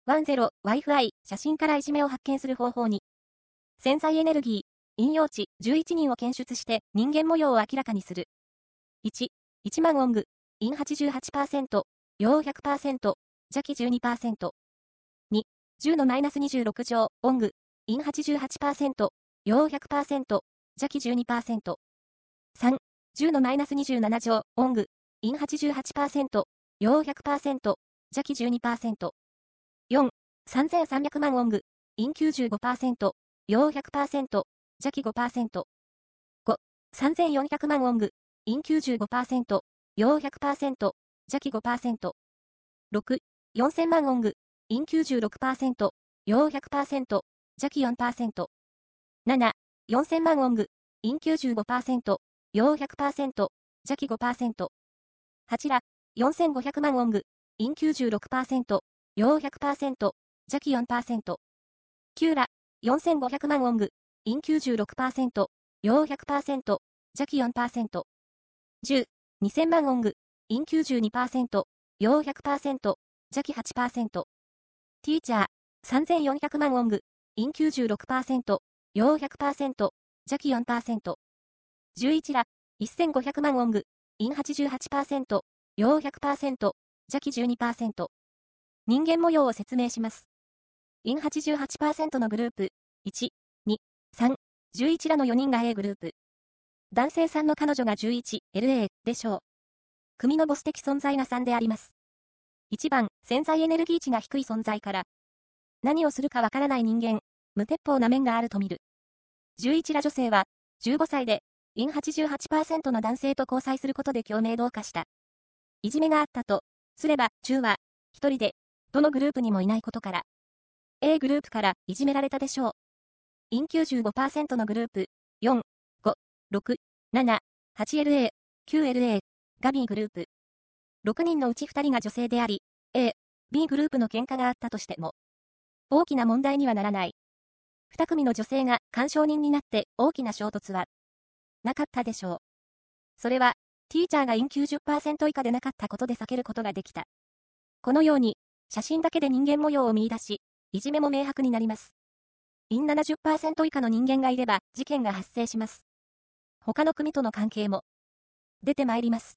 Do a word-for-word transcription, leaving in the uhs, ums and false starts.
ワンゼロ Wi-Fi 写真からいじめを発見する方法に。潜在エネルギー、引用値じゅういちにんを検出して人間模様を明らかにする。いち、いちまんオング、陰 はちじゅうはちパーセント、陽 ひゃくパーセント、邪気 じゅうにパーセント。に、じゅうのマイナスにじゅうろく乗、オング、陰 はちじゅうはちパーセント、陽 ひゃくパーセント、邪気 じゅうにパーセント。さん、じゅうのマイナスにじゅうなな乗、オング、陰 はちじゅうはちパーセント、陽 ひゃくパーセント、邪気 じゅうにパーセント。よん、さんぜんさんびゃくまんオング、陰 きゅうじゅうごパーセント、陽 ひゃくパーセント、邪気 ごパーセント。ご、さんぜんよんひゃくまんオング、陰 きゅうじゅうごパーセント、陽 ひゃくパーセント、邪気 ごパーセント。ろく、よんせんまんオング、陰 きゅうじゅうろくパーセント、陽 ひゃくパーセント、邪気 よんパーセント。なな、よんせんまんオング、陰 きゅうじゅうごパーセント、陽 ひゃくパーセント、邪気 ごパーセント。はちら、よんせんごひゃくまんオング、陰 きゅうじゅうろくパーセント、陽 ひゃくパーセント、邪気 よんパーセント。きゅうら、よんせんごひゃくまんオング、陰 きゅうじゅうろくパーセント、陽 ひゃくパーセント、邪気 よんパーセント。じゅう、にせんまんオング、陰 きゅうじゅうにパーセント、陽 ひゃくパーセント、邪気 はちパーセント。ティーチャー、さんぜんよんひゃくまんオング、陰 きゅうじゅうろくパーセント、陽 ひゃくパーセント、邪気 よんパーセント。じゅういちら、せんごひゃくまんオング、陰 はちじゅうはちパーセント、陽 ひゃくパーセント、邪気 じゅうにパーセント。人間模様を説明します。陰 はちじゅうはちパーセント のグループ、いち、に、さん、じゅういちらのよにんが A グループ。男性さんの彼女が じゅういち、エルエー でしょう。組のボス的存在がさんであります。いちばん、潜在エネルギー値が低い存在から。何をするかわからない人間、無鉄砲な面があると見る。じゅういちら女性は、じゅうごさいで、陰 はちじゅうはちパーセント の男性と交際することで共鳴同化した。いじめがあったと、すれば、中は、一人で、どのグループにもいないことから。A グループからいじめられたでしょう。陰 きゅうじゅうごパーセント のグループ、よん、ご、ろく、なな、はちエルエー、きゅうエルエー、が B グループ。ろくにんのうちふたりが女性であり、A、B グループの喧嘩があったとしても、大きな問題にはならない。に組の女性が干渉人になって大きな衝突は、なかったでしょう。それは、ティーチャーが陰 きゅうじゅっパーセント 以下でなかったことで避けることができた。このように、写真だけで人間模様を見出し、いじめも明白になります。陰 ななじゅっパーセント 以下の人間がいれば事件が発生します。他の組との関係も出てまいります。